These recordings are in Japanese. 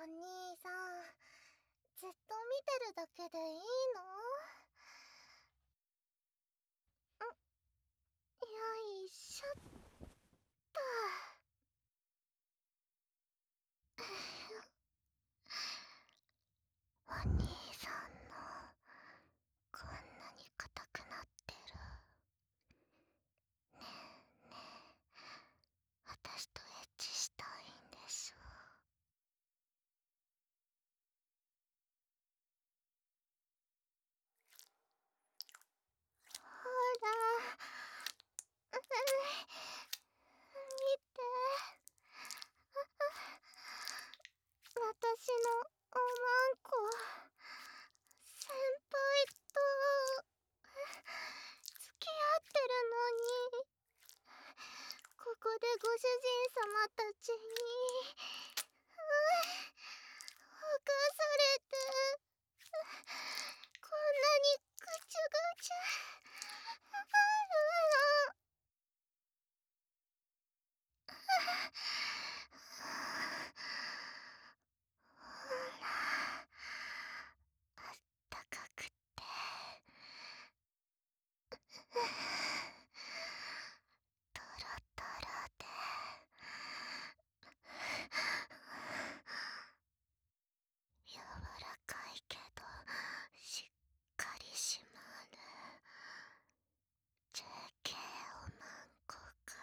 お兄さん、ずっと見てるだけでいいの？よいしょっと。お兄さんのこんなに硬くなってる。ねえねえ、私とエッチしたいんでしょ？ほら、見て。私のおまんこ、先輩と付き合ってるのに、ここでご主人様たちに犯されて、こんなにぐちゅぐちゅ。ほら、あったかくてトロトロで柔らかいけどしっかりしまる JK おまんこが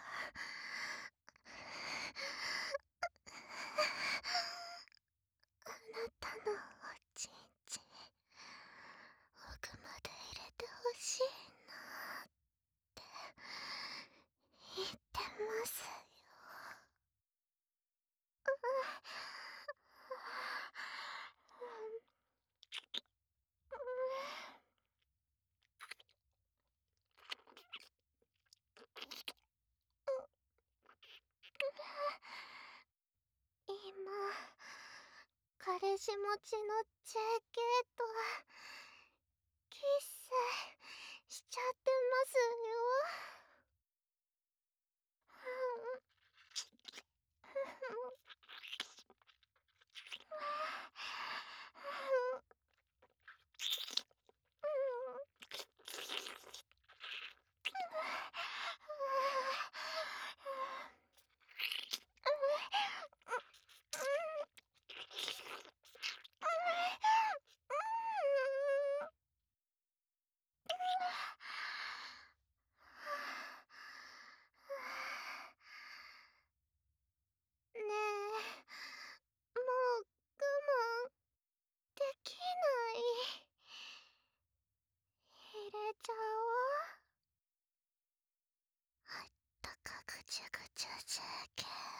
あなたのおちんちん奥まで入れてほしいなって言ってますよ。今、彼氏持ちの JK とキスしちゃってますよ。ねえ、もう我慢できない。入れちゃおう。あったかぐちゅぐちゅ JK